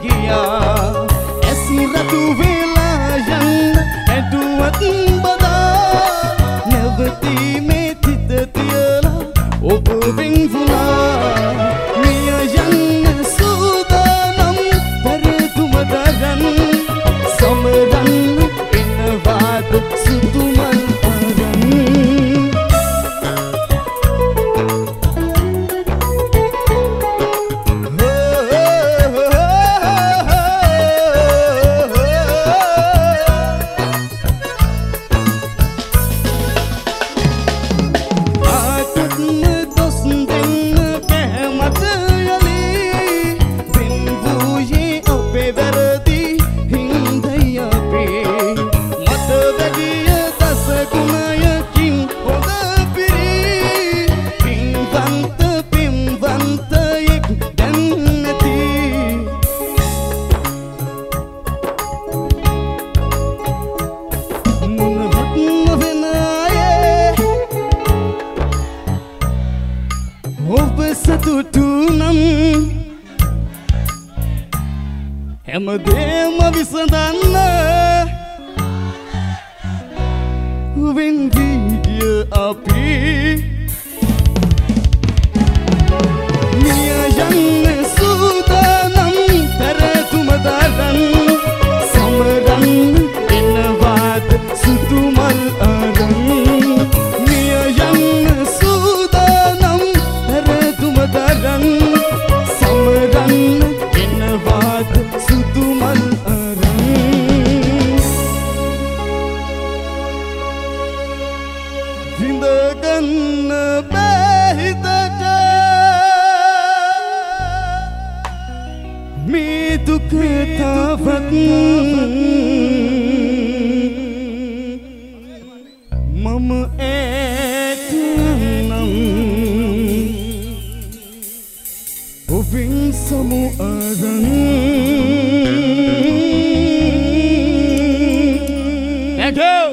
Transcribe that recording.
ගියා ඇසි රතු වෙලා යන්න ඇඬුවත් බදා නැවතීමේ තිත තියලා ඔබ වෙන් වුණා මිය යන්න සූදානම් පෙරදුම දරන් සමරන්න එනවාද සුදුමල් ඔබ සතුටු නම් හැමදේම විසඳන්න වෙන් වී අපි මිය යන්න සූදානම් පෙරතුම දරන් සමරන් එනවාද සුදුමල් අරන් මිය යන්න සූදානම් පෙරතුම දරන් සමරන් එනවාද සුදුමල් අරන් විඳගන්න බෑ හිතට මේ දුක තවත් මම ඈත නම් ඔබෙන් සමු අරන් Thank you.